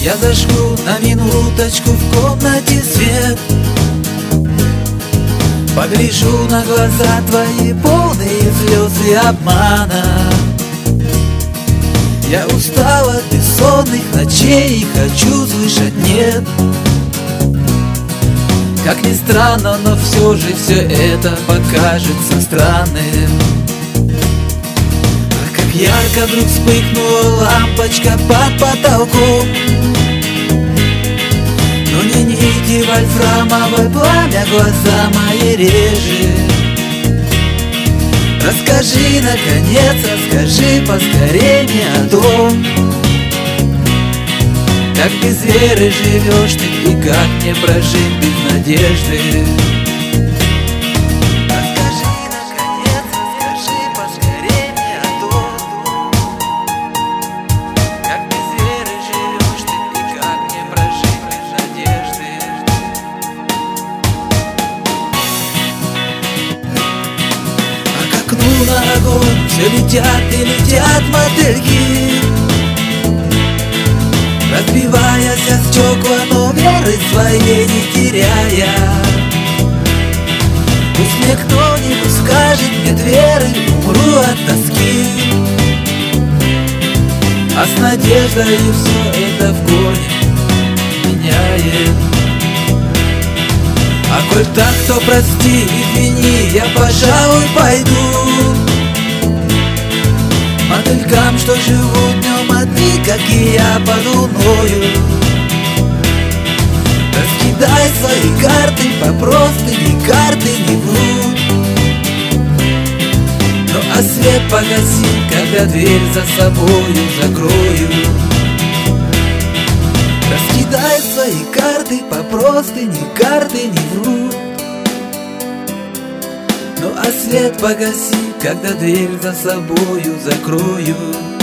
Я зажгу на минуточку в комнате свет, погляжу на глаза твои, полные слез и обмана. Я устал от бессонных ночей и хочу слышать нет. Как ни странно, но все же все это покажется странным. А как ярко вдруг вспыхнула лампочка под потолком, но не нити вольфрамовое пламя глаза мои режет. Расскажи, наконец, расскажи поскорее мне о том, как без веры живешь ты и как мне прожить без надежды. Расскажи, наконец, расскажи поскорее мне о том, как без веры живешь ты и как мне прожить без надежды. А к окну на огонь все летят и летят мотыльки, разбиваясь о стекла, но веры своей не теряя. Пусть мне кто-нибудь скажет, нет веры, умру от тоски. А с надеждой все это в корне меняет. А коль так, то прости, извини, я, пожалуй, пойду. Мотылькам, что живут днем одни, как и я, под луною. Раскидай свои карты по простыни, карты не врут. Ну а свет погаси, когда дверь за собою закрою. Раскидай свои карты по простыни, карты не врут. Ну а свет погаси, когда дверь за собою закрою.